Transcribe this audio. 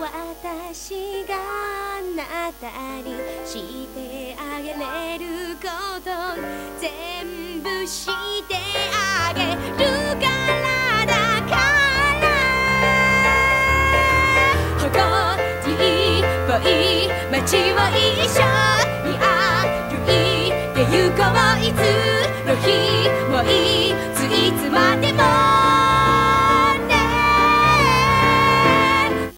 私があなたにしてあげれること全部してあげるからだから誇りっぽい街を一緒に歩いて行こういつ